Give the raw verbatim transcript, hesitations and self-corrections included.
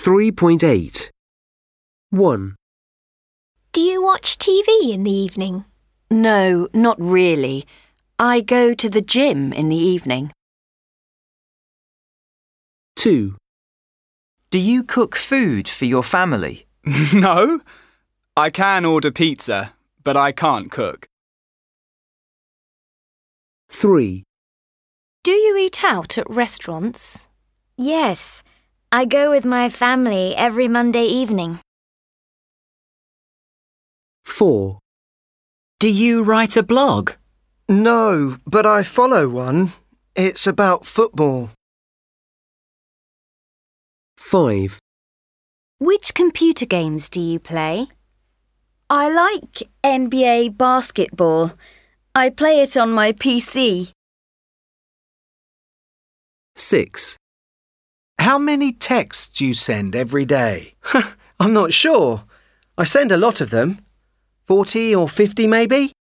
three point eight. one. Do you watch T V in the evening? No, not really. I go to the gym in the evening. two. Do you cook food for your family? No. I can order pizza, but I can't cook. three. Do you eat out at restaurants? Yes, I go with my family every Monday evening. four. Do you write a blog? No, but I follow one. It's about football. five. Which computer games do you play? I like N B A basketball. I play it on my P C. six. How many texts do you send every day? I'm not sure. I send a lot of them. Forty or fifty maybe?